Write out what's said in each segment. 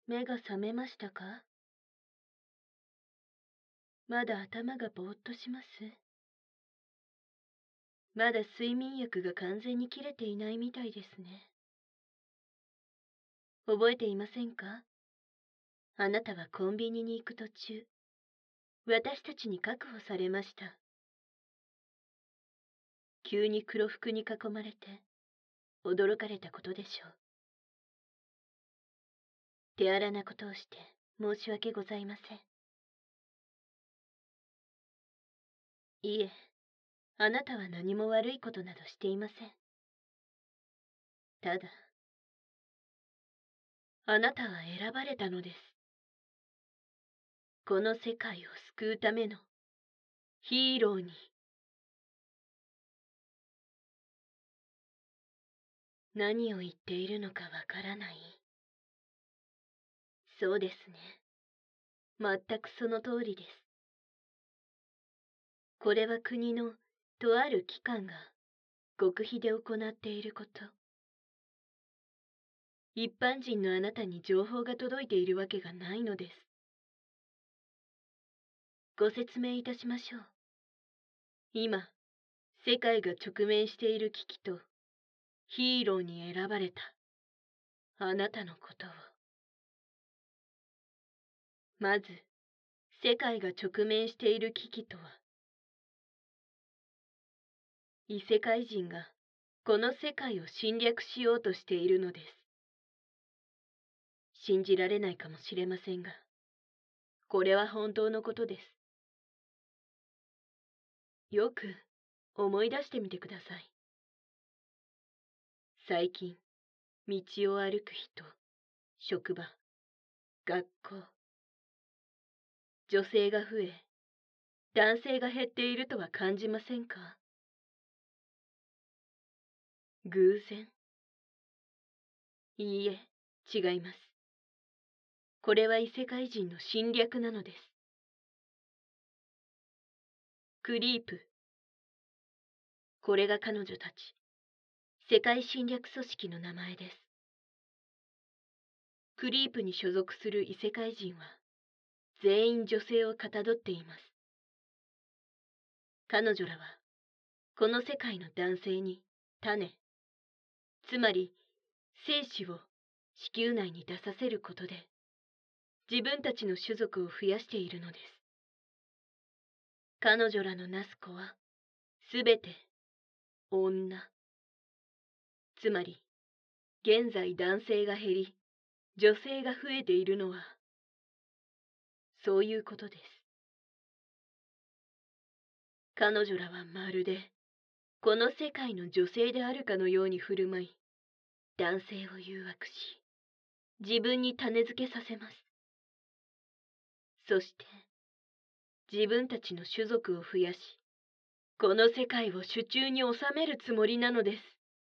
目が覚めましたか？まだ頭がぼーっとします。まだ睡眠薬が完全に切れていないみたいですね。覚えていませんか？あなたはコンビニに行く途中、私たちに確保されました。急に黒服に囲まれて、驚かれたことでしょう。手荒なことをして申し訳ございません。いえ、あなたは何も悪いことなどしていません。ただ、あなたは選ばれたのです。この世界を救うためのヒーローに。何を言っているのかわからない。そうですね。全くその通りです。これは国のとある機関が極秘で行っていること。一般人のあなたに情報が届いているわけがないのです。ご説明いたしましょう。今、世界が直面している危機とヒーローに選ばれたあなたのことを。まず、世界が直面している危機とは、異世界人がこの世界を侵略しようとしているのです。信じられないかもしれませんが、これは本当のことです。よく思い出してみてください。最近、道を歩く人、職場、学校、女性が増え、男性が減っているとは感じませんか？偶然？いいえ、違います。これは異世界人の侵略なのです。クリープ。これが彼女たち、世界侵略組織の名前です。クリープに所属する異世界人は、全員女性をかたどっています。彼女らは、この世界の男性に種、つまり精子を子宮内に出させることで、自分たちの種族を増やしているのです。彼女らのなす子は、すべて女。つまり、現在男性が減り、女性が増えているのは、そういうことです。彼女らはまるで、この世界の女性であるかのように振る舞い、男性を誘惑し、自分に種付けさせます。そして、自分たちの種族を増やし、この世界を手中に収めるつもりなのです。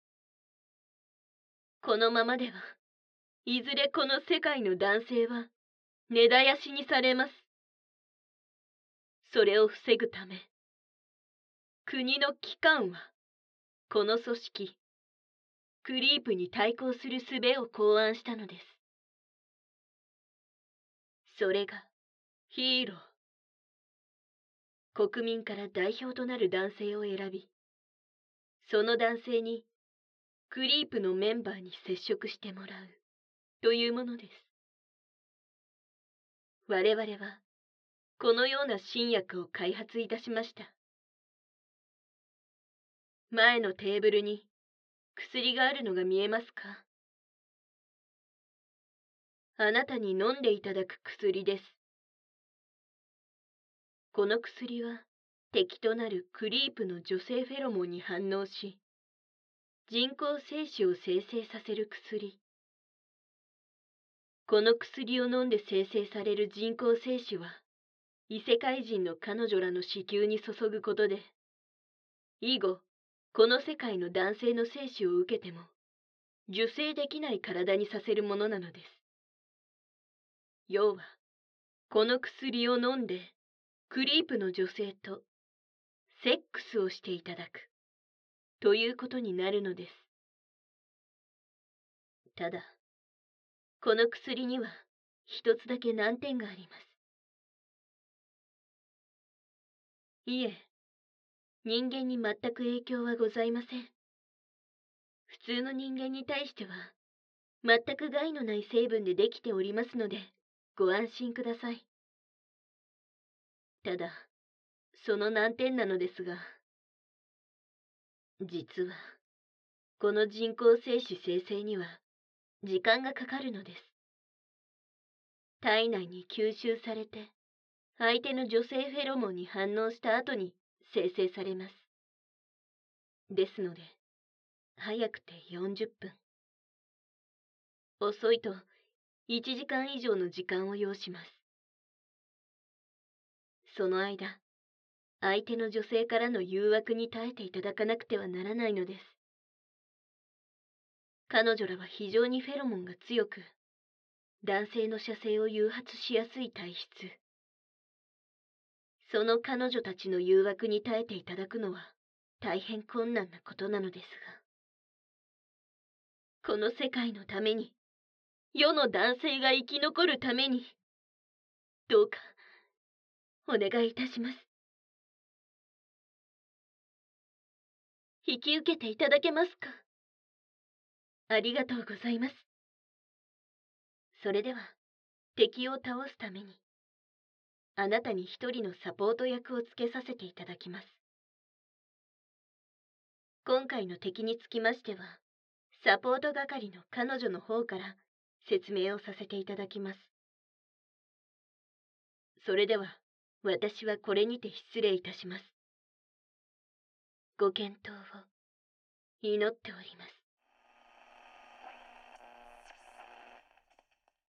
このままでは、いずれこの世界の男性は根絶やしにされます。それを防ぐため、国の機関は、この組織、クリープに対抗する術を考案したのです。それが、ヒーロー。国民から代表となる男性を選び、その男性にクリープのメンバーに接触してもらうというものです。我々はこのような新薬を開発いたしました。前のテーブルに薬があるのが見えますか？あなたに飲んでいただく薬です。この薬は敵となるクリープの女性フェロモンに反応し、人工精子を生成させる薬。この薬を飲んで生成される人工精子は、異世界人の彼女らの子宮に注ぐことで、以後、この世界の男性の精子を受けても、受精できない体にさせるものなのです。要は、この薬を飲んで、クリープの女性と、セックスをしていただく、ということになるのです。ただ、この薬には、 一つだけ難点があります。いえ、人間に全く影響はございません。普通の人間に対しては、全く害のない成分でできておりますので、ご安心ください。ただ、その難点なのですが、実は、この人工精子生成には、時間がかかるのです。体内に吸収されて、相手の女性フェロモンに反応した後に生成されます。ですので、早くて40分。遅いと1時間以上の時間を要します。その間、相手の女性からの誘惑に耐えていただかなくてはならないのです。彼女らは非常にフェロモンが強く、男性の射精を誘発しやすい体質。その彼女たちの誘惑に耐えていただくのは大変困難なことなのですが、この世界のために、世の男性が生き残るために、どうかお願いいたします。引き受けていただけますか？ありがとうございます。それでは、敵を倒すために、あなたに一人のサポート役をつけさせていただきます。今回の敵につきましては、サポート係の彼女の方から説明をさせていただきます。それでは、私はこれにて失礼いたします。ご健闘を祈っております。